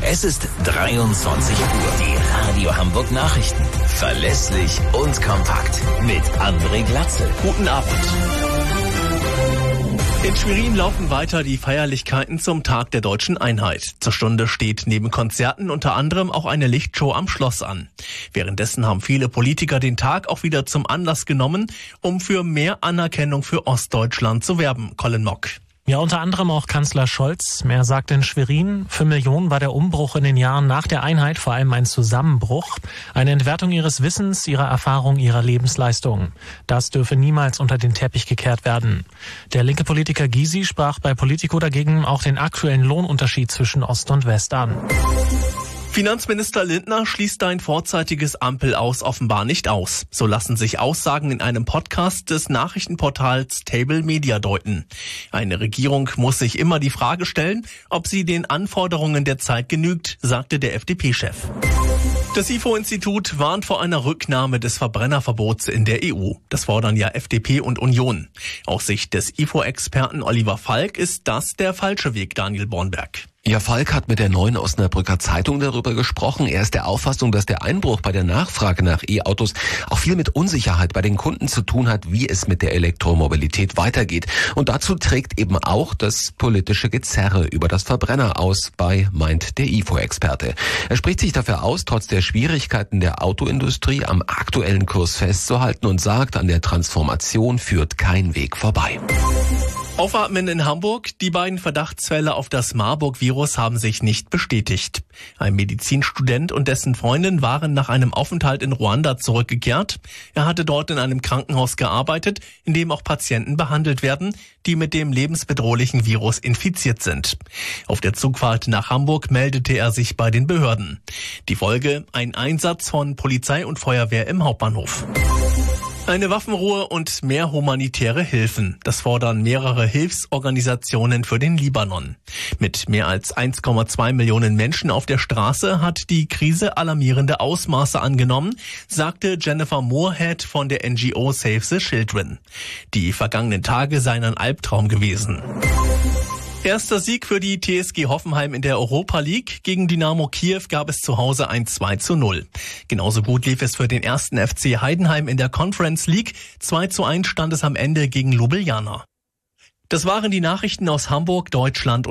Es ist 23 Uhr. Die Radio Hamburg Nachrichten. Verlässlich und kompakt. Mit André Glatzel. Guten Abend. In Schwerin laufen weiter die Feierlichkeiten zum Tag der Deutschen Einheit. Zur Stunde steht neben Konzerten unter anderem auch eine Lichtshow am Schloss an. Währenddessen haben viele Politiker den Tag auch wieder zum Anlass genommen, um für mehr Anerkennung für Ostdeutschland zu werben. Colin Mock. Ja, unter anderem auch Kanzler Scholz. Er sagt in Schwerin, für Millionen war der Umbruch in den Jahren nach der Einheit vor allem ein Zusammenbruch, eine Entwertung ihres Wissens, ihrer Erfahrung, ihrer Lebensleistung. Das dürfe niemals unter den Teppich gekehrt werden. Der linke Politiker Gysi sprach bei Politico dagegen auch den aktuellen Lohnunterschied zwischen Ost und West an. Finanzminister Lindner schließt ein vorzeitiges Ampelaus offenbar nicht aus. So lassen sich Aussagen in einem Podcast des Nachrichtenportals Table Media deuten. Eine Regierung muss sich immer die Frage stellen, ob sie den Anforderungen der Zeit genügt, sagte der FDP-Chef. Das IFO-Institut warnt vor einer Rücknahme des Verbrennerverbots in der EU. Das fordern ja FDP und Union. Aus Sicht des IFO-Experten Oliver Falk ist das der falsche Weg, Daniel Bornberg. Ja, Falk hat mit der Neuen Osnabrücker Zeitung darüber gesprochen. Er ist der Auffassung, dass der Einbruch bei der Nachfrage nach E-Autos auch viel mit Unsicherheit bei den Kunden zu tun hat, wie es mit der Elektromobilität weitergeht. Und dazu trägt eben auch das politische Gezerre über das Verbrenner aus bei, meint der IFO-Experte. Er spricht sich dafür aus, trotz der Schwierigkeiten der Autoindustrie am aktuellen Kurs festzuhalten und sagt, an der Transformation führt kein Weg vorbei. Aufatmen in Hamburg. Die beiden Verdachtsfälle auf das Marburg-Virus haben sich nicht bestätigt. Ein Medizinstudent und dessen Freundin waren nach einem Aufenthalt in Ruanda zurückgekehrt. Er hatte dort in einem Krankenhaus gearbeitet, in dem auch Patienten behandelt werden, die mit dem lebensbedrohlichen Virus infiziert sind. Auf der Zugfahrt nach Hamburg meldete er sich bei den Behörden. Die Folge: ein Einsatz von Polizei und Feuerwehr im Hauptbahnhof. Eine Waffenruhe und mehr humanitäre Hilfen. Das fordern mehrere Hilfsorganisationen für den Libanon. Mit mehr als 1,2 Millionen Menschen auf der Straße hat die Krise alarmierende Ausmaße angenommen, sagte Jennifer Moorhead von der NGO Save the Children. Die vergangenen Tage seien ein Albtraum gewesen. Erster Sieg für die TSG Hoffenheim in der Europa League. Gegen Dynamo Kiew gab es zu Hause ein 2:0. Genauso gut lief es für den ersten FC Heidenheim in der Conference League. 2:1 stand es am Ende gegen Ljubljana. Das waren die Nachrichten aus Hamburg, Deutschland und